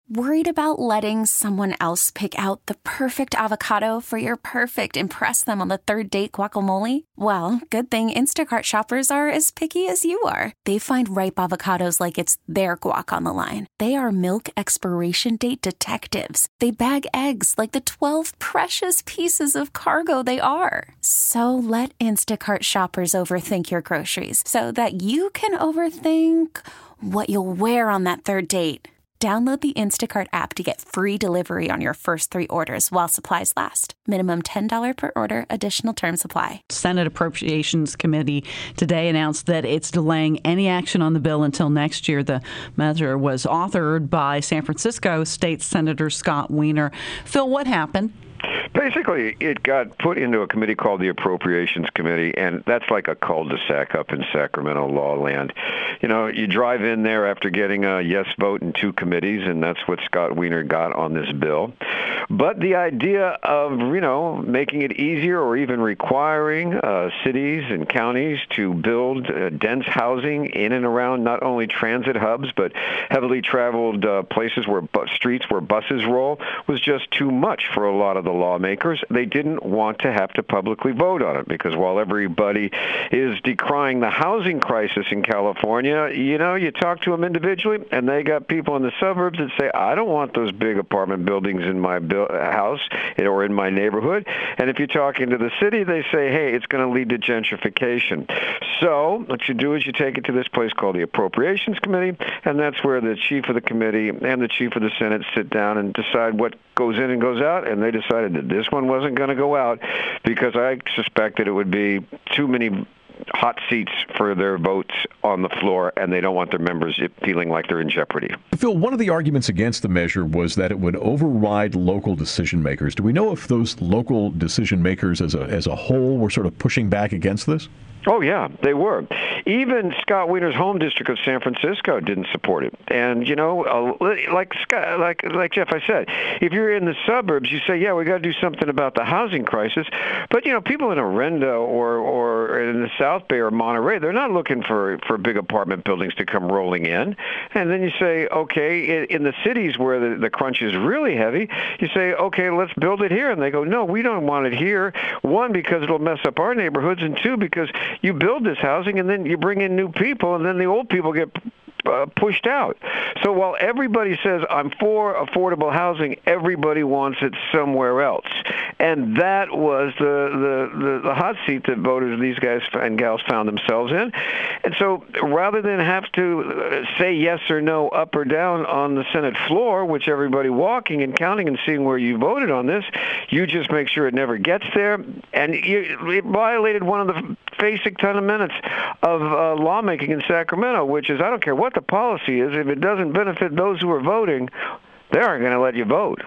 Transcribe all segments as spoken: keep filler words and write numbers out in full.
Worried about letting someone else pick out the perfect avocado for your perfect impress them on the third date guacamole? Well, good thing Instacart shoppers are as picky as you are. They find ripe avocados like it's their guac on the line. They are milk expiration date detectives. They bag eggs like the twelve precious pieces of cargo they are. So let Instacart shoppers overthink your groceries so that you can overthink what you'll wear on that third date. Download the Instacart app to get free delivery on your first three orders while supplies last. Minimum ten dollars per order. Additional terms apply. Senate Appropriations Committee today announced that it's delaying any action on the bill until next year. The measure was authored by San Francisco State Senator Scott Wiener. Phil, what happened? Basically, it got put into a committee called the Appropriations Committee, and that's like a cul-de-sac up in Sacramento law land. You know, you drive in there after getting a yes vote in two committees, and that's what Scott Wiener got on this bill. But the idea of, you know, making it easier or even requiring uh, cities and counties to build uh, dense housing in and around not only transit hubs, but heavily traveled uh, places where bu- streets where buses roll was just too much for a lot of the lawmakers. They didn't want to have to publicly vote on it because while everybody is decrying the housing crisis in California, you know, you talk to them individually, and they got people in the suburbs that say, I don't want those big apartment buildings in my bu- house or in my neighborhood. And if you're talking to the city, they say, hey, it's going to lead to gentrification. So what you do is you take it to this place called the Appropriations Committee, and that's where the chief of the committee and the chief of the Senate sit down and decide what goes in and goes out, and they decided that this one wasn't going to go out because I suspected it would be too many hot seats for their votes on the floor, and they don't want their members feeling like they're in jeopardy. Phil, one of the arguments against the measure was that it would override local decision makers. Do we know if those local decision makers as a as a whole were sort of pushing back against this? Oh, yeah, they were. Even Scott Wiener's home district of San Francisco didn't support it. And, you know, uh, like Scott, like like Jeff, I said, if you're in the suburbs, you say, yeah, we got to do something about the housing crisis. But, you know, people in Orlando or, or in the South Bay or Monterey, they're not looking for, for big apartment buildings to come rolling in. And then you say, okay, in, in the cities where the, the crunch is really heavy, you say, okay, let's build it here. And they go, no, we don't want it here. One, because it'll mess up our neighborhoods, and two, because you build this housing and then you bring in new people, and then the old people get uh, pushed out. So while everybody says, I'm for affordable housing, everybody wants it somewhere else. And that was the, the, the, the hot seat that voters, these guys and gals, found themselves in. And so rather than have to say yes or no, up or down on the Senate floor, which everybody walking and counting and seeing where you voted on this, you just make sure it never gets there. And you, it violated one of the basic ten minutes of uh, lawmaking in Sacramento, which is, I don't care what the policy is, if it doesn't benefit those who are voting, they aren't going to let you vote.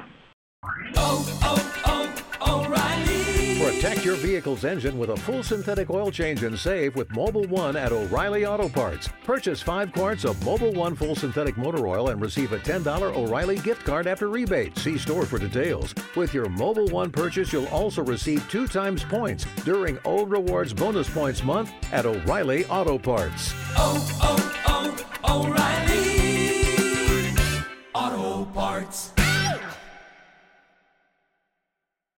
Oh, oh, oh, O'Reilly. Protect your vehicle's engine with a full synthetic oil change and save with Mobil one at O'Reilly Auto Parts. Purchase five quarts of Mobil one full synthetic motor oil and receive a ten dollars O'Reilly gift card after rebate. See store for details. With your Mobil one purchase, you'll also receive two times points during O Rewards Bonus Points Month at O'Reilly Auto Parts. Oh, oh, oh, O'Reilly Auto Parts.